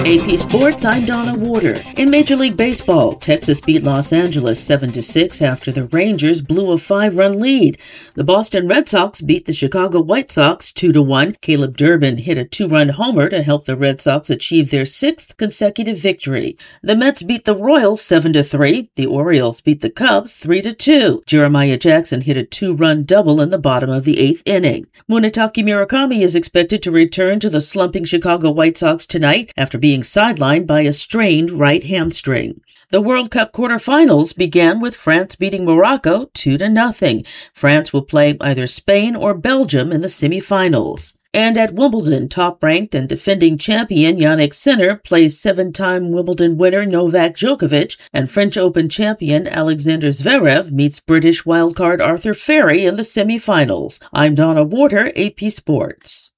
AP Sports, I'm Donna Warder. In Major League Baseball, Texas beat Los Angeles 7-6 after the Rangers blew a 5-run lead. The Boston Red Sox beat the Chicago White Sox 2-1. Caleb Durbin hit a 2-run homer to help the Red Sox achieve their 6th consecutive victory. The Mets beat the Royals 7-3. The Orioles beat the Cubs 3-2. Jeremiah Jackson hit a 2-run double in the bottom of the 8th inning. Munetaki Murakami is expected to return to the slumping Chicago White Sox tonight after being sidelined by a strained right hamstring. The World Cup quarterfinals began with France beating Morocco 2-0. France will play either Spain or Belgium in the semifinals. And at Wimbledon, top-ranked and defending champion Jannik Sinner plays 7-time Wimbledon winner Novak Djokovic, and French Open champion Alexander Zverev meets British wildcard Arthur Ferry in the semifinals. I'm Donna Warder, AP Sports.